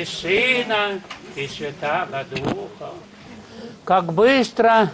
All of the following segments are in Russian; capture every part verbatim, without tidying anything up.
и Сына, и Святаго Духа. Как быстро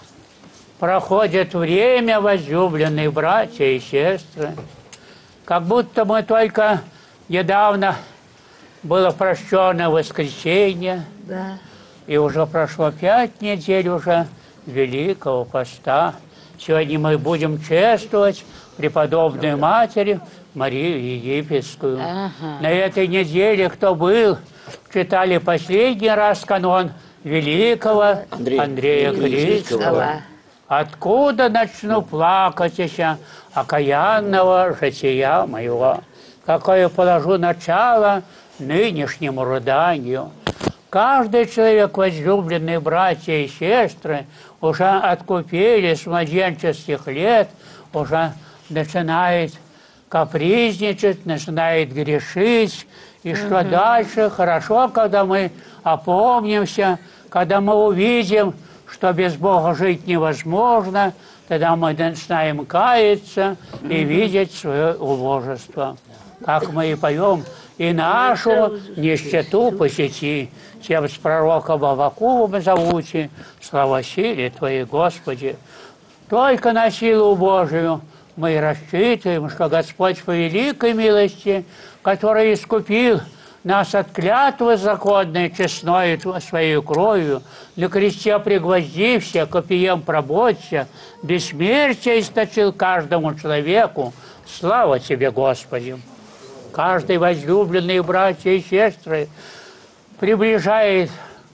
проходит время, возлюбленные братья и сестры, как будто мы только недавно было прощенное воскресенье, Да. и уже прошло пять недель уже Великого Поста. Сегодня мы будем чествовать преподобную Матерь Марию Египетскую. Ага. На этой неделе, кто был, читали последний раз канон Великого Андрея, Андрея Критского. Откуда начну плакать еще окаянного жития моего? Какое положу начало нынешнему рыданию? Каждый человек, возлюбленные братья и сестры, уже откупили с младенческих лет, уже начинает капризничать, начинает грешить. И что угу. дальше? Хорошо, когда мы опомнимся, когда мы увидим, что без Бога жить невозможно, тогда мы начинаем каяться и угу. видеть свое убожество. Как мы и поем, и нашу нищету посети, тем с пророком Аввакумом зовути, слава силе Твоей, Господи. Только на силу Божию мы рассчитываем, что Господь по великой милости, который искупил нас от клятвы законной, честной своей кровью, на кресте пригвоздився, копьем проботся, бессмертие источил каждому человеку. Слава Тебе, Господи! Каждый возлюбленный братья и сестры приближает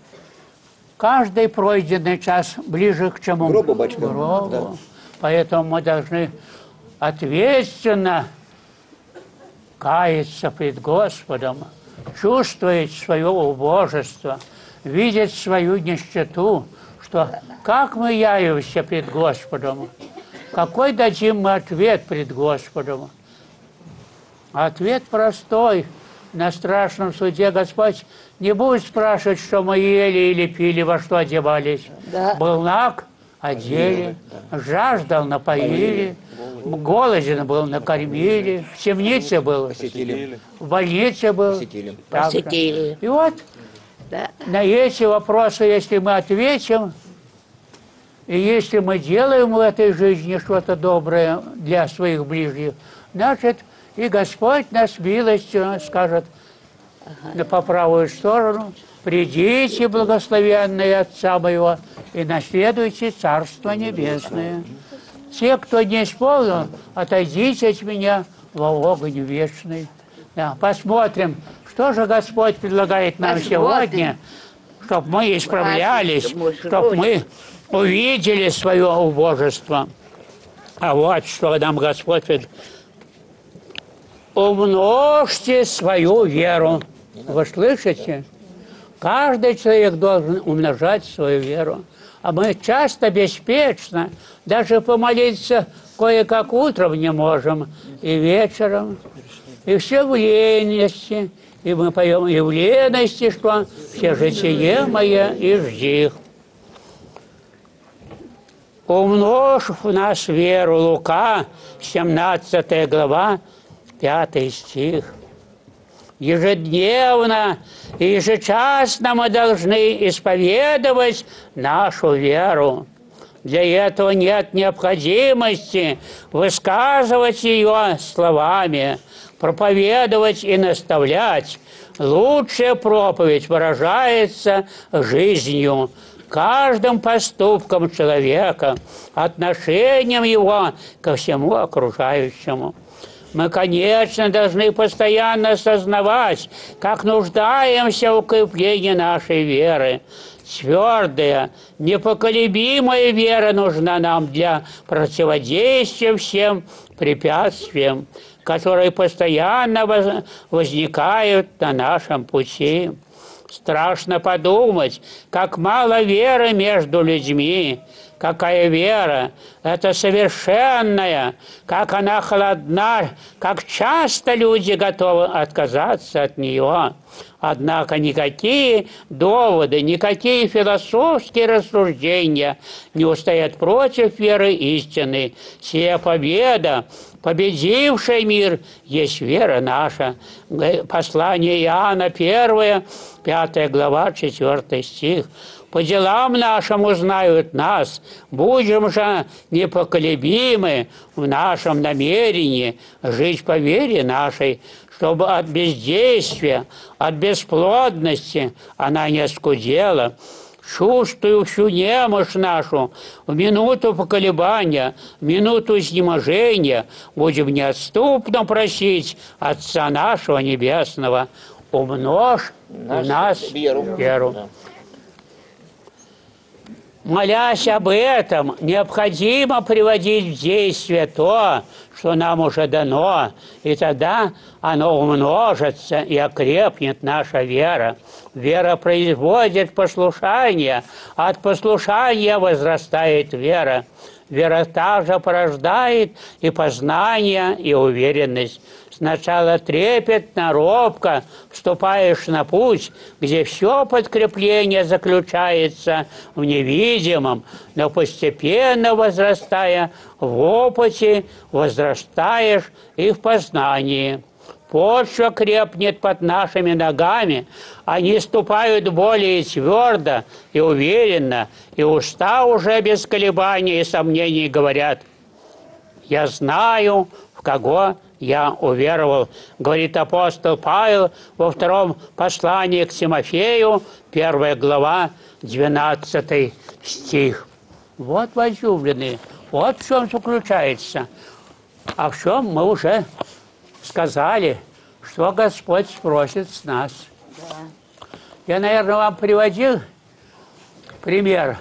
каждый пройденный час ближе к чему? Гробу, батюшка. Гробу. Да. Поэтому мы должны ответственно каяться пред Господом, чувствовать свое убожество, видеть свою нищету, что как мы явимся пред Господом, какой дадим мы ответ пред Господом. Ответ простой. На страшном суде Господь не будет спрашивать, что мы ели или пили, во что одевались. Да. Был наг, одели, жаждал, напоили, голоден был, накормили, в темнице был, Посетили. в больнице был. Посетили. Посетили. И вот Да. на эти вопросы, если мы ответим, и если мы делаем в этой жизни что-то доброе для своих ближних, значит, и Господь нас милостью скажет ага. на по правую сторону: придите, благословенные Отца моего, и наследуйте Царство Небесное. Те, кто не исполнил, отойдите от меня во огонь вечный. Да, посмотрим, что же Господь предлагает нам посмотрим. Сегодня, чтобы мы исправлялись, чтобы мы увидели свое убожество. А вот что нам Господь предлагает. Умножьте свою веру. Вы слышите? Каждый человек должен умножать свою веру. А мы часто беспечно даже помолиться кое-как утром не можем, и вечером, и все в лености. И мы поем и в лености, что все житие мое и жди. Умножь в нас веру. Лука, семнадцатая глава, пятый стих. Ежедневно и ежечасно мы должны исповедовать нашу веру. Для этого нет необходимости высказывать ее словами, проповедовать и наставлять. Лучшая проповедь выражается жизнью, каждым поступком человека, отношением его ко всему окружающему. Мы, конечно, должны постоянно осознавать, как нуждаемся в укреплении нашей веры. Твердая, непоколебимая вера нужна нам для противодействия всем препятствиям, которые постоянно возникают на нашем пути. Страшно подумать, как мало веры между людьми, какая вера, это совершенная, как она холодна, как часто люди готовы отказаться от нее. Однако никакие доводы, никакие философские рассуждения не устоят против веры истины. Сия победа, победивший мир, есть вера наша. Послание Иоанна первое, пятая глава, четвёртый стих. По делам нашим узнают нас, будем же непоколебимы в нашем намерении жить по вере нашей, чтобы от бездействия, от бесплодности она не оскудела. Чувствую всю немощь нашу, в минуту поколебания, в минуту изнеможения будем неотступно просить Отца нашего Небесного, умножь в нас веру. веру. Молясь об этом, необходимо приводить в действие то, что нам уже дано, и тогда оно умножится и окрепнет наша вера. Вера производит послушание, от послушания возрастает вера. Вера также порождает и познание, и уверенность. Сначала трепетно, робко вступаешь на путь, где все подкрепление заключается в невидимом, но постепенно возрастая в опыте, возрастаешь и в познании. Почва крепнет под нашими ногами, они ступают более твердо и уверенно, и уста уже без колебаний и сомнений говорят: «Я знаю, в кого я уверовал», говорит апостол Павел во втором послании к Тимофею, первая глава, двенадцатый стих. Вот, возлюбленные, вот в чем заключается. А в чем мы уже сказали, что Господь спросит с нас. Да. Я, наверное, вам приводил пример.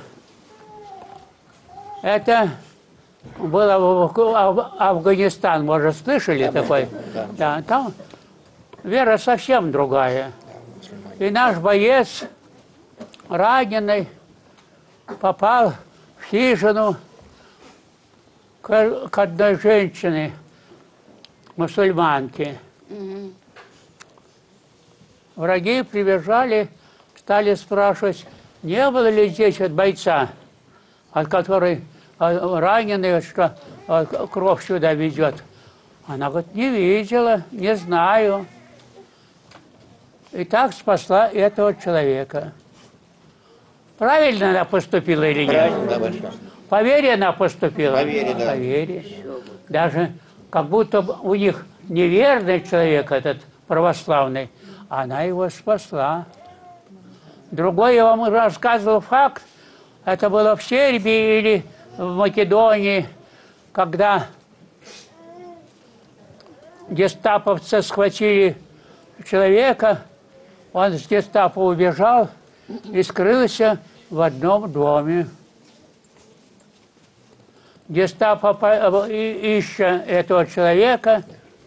Это было в Афганистан, может, слышали да, такой? Да. Да, там вера совсем другая. И наш боец, раненый, попал в хижину к одной женщине, мусульманки. Угу. Враги прибежали, стали спрашивать, не было ли здесь от бойца, от которой раненый, что кровь сюда ведет. Она говорит, не видела, не знаю. И так спасла этого человека. Правильно она поступила или нет? Правильно, да, большое. По вере она поступила? По вере, да. По вере. Даже как будто у них неверный человек, этот православный, она его спасла. Другой я вам рассказывал факт, это было в Сербии или в Македонии, когда гестаповцы схватили человека, он с гестапо убежал и скрылся в одном доме. Гестапо, ища этого человека,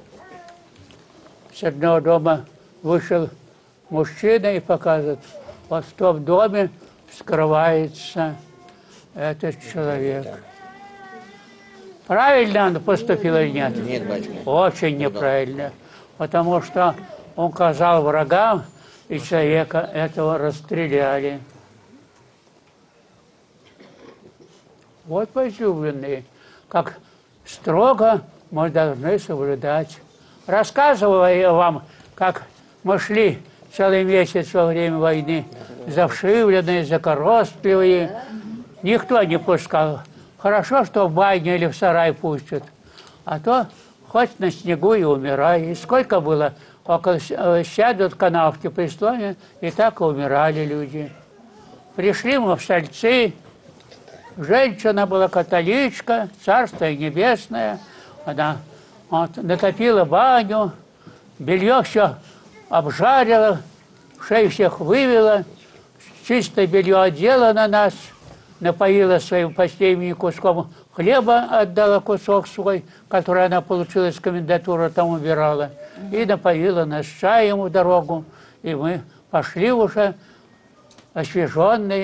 с одного дома вышел мужчина и показывает, вот в том доме скрывается этот человек. Правильно он поступил или нет? Нет, батюшка. Очень неправильно. Потому что он казал врагам, и человека этого расстреляли. Вот, возлюбленные, как строго мы должны соблюдать. Рассказывала я вам, как мы шли целый месяц во время войны, завшивленные, закоростливые. Никто не пускал. Хорошо, что в баню или в сарай пустят. А то хоть на снегу и умирай. И сколько было? Около сядут канавки при сломе, и так и умирали люди. Пришли мы в Сальцы. Женщина была католичка, Царство Небесное. Она вот, натопила баню, белье все обжарила, шею всех вывела, чистое белье одела на нас, напоила своим последним куском хлеба, отдала кусок свой, который она получила из комендатуры, там убирала, и напоила нас чаем в дорогу. И мы пошли уже освеженные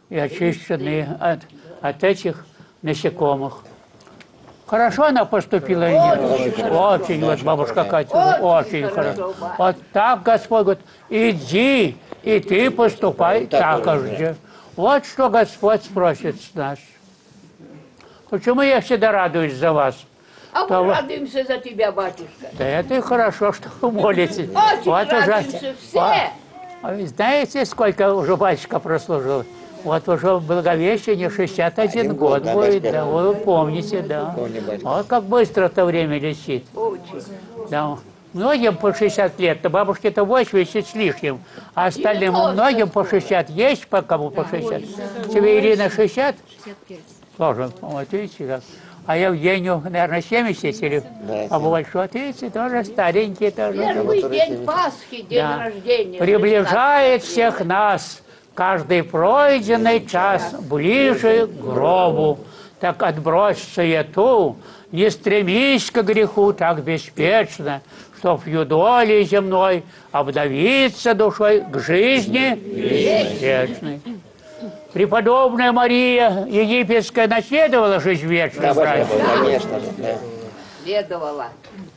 и очищены от, от этих насекомых. Хорошо она поступила или нет? Очень, очень вот бабушка Катя, очень, очень хорошо. Вот так Господь говорит, иди, и ты поступай так же. Вот что Господь спросит с нас. Почему я всегда радуюсь за вас? А мы то... радуемся за тебя, батюшка. Да это и хорошо, что вы молитесь. Очень вот радуемся уже... все. А вы знаете, сколько уже батюшка прослужил? Вот уже в Благовещении шестьдесят один год, год будет, да, вы помните, да. Помню, вот как быстро это время летит. Очень. Да. Многим по шестьдесят лет, то бабушке-то восемьдесят с лишним, а остальным многим по шестьдесят. Есть по кому по шестьдесят? Тебе, Ирина, шестьдесят? шестьдесят пять. Тоже, вот видите как. А Евгению, наверное, семьдесят или да, по большому, видите, тоже старенький. Тоже. Первый день Пасхи, день да. рождения. Приближает всех нас каждый пройденный час ближе к гробу. Так отбрось суету, не стремись к греху так беспечно, чтоб в юдоле земной обновиться душой к жизни вечной. Преподобная Мария Египетская наследовала жизнь вечную, да, конечно же, да. Следовала.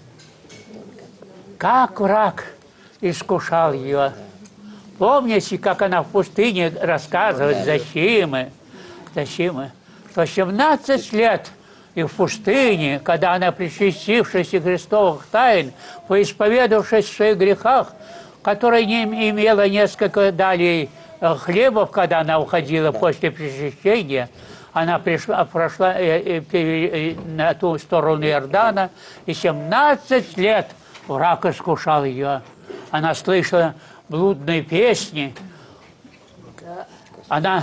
Как враг искушал ее. Помните, как она в пустыне рассказывает Зосимы, Зосимы, что семнадцать лет и в пустыне, когда она, причастившись Христовых тайн, поисповедавшись в своих грехах, которые не имела несколько далее хлебов, когда она уходила после причащения, она пришла, прошла э, э, на ту сторону Иордана, и семнадцать лет враг искушал ее. Она слышала блудные песни, она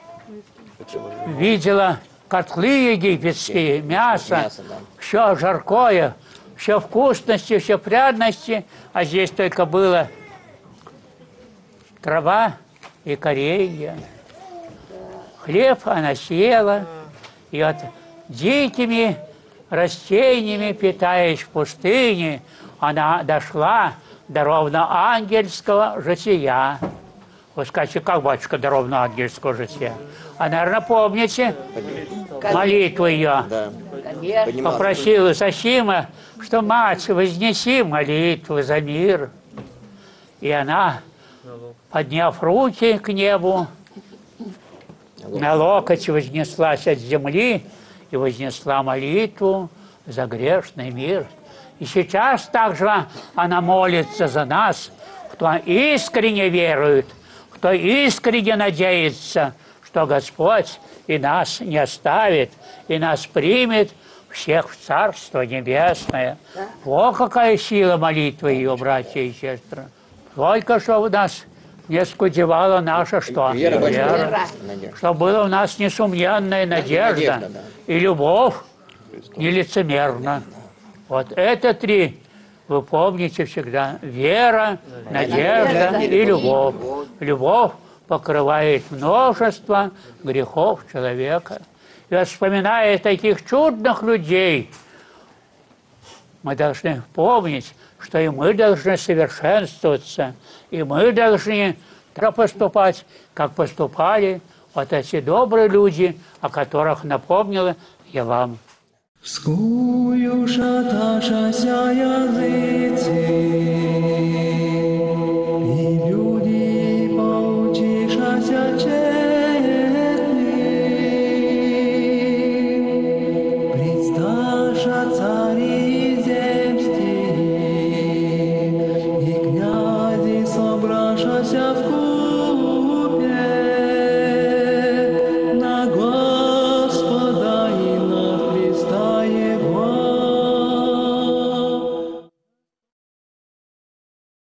видела котлы египетские, мясо, мясо да. все жаркое, все вкусности, все пряности, а здесь только было трава и коренья. Хлеб она съела, и от дикими растениями, питаясь в пустыне, она дошла до ровноангельского жития. Вы скажете, как, батюшка, до ровноангельского жития? А, наверное, помните молитву ее? Да. Попросила Зосима, что мать, вознеси молитву за мир. И она, подняв руки к небу, на локоть вознеслась от земли и вознесла молитву за грешный мир. И сейчас также она молится за нас, кто искренне верует, кто искренне надеется, что Господь и нас не оставит, и нас примет всех в Царство Небесное. Да. О, какая сила молитвы ее, братья и сестры! Только что у нас не скудевала наша что? Вера, Вера. Вера. Что была у нас несомненная надежда, надежда да. и любовь нелицемерна. Вот это три, вы помните всегда, вера, надежда, надежда и любовь. Любовь покрывает множество грехов человека. И вспоминая таких чудных людей, мы должны помнить, что и мы должны совершенствоваться, и мы должны поступать, как поступали вот эти добрые люди, о которых напомнила я вам. Скую шаташася язиці,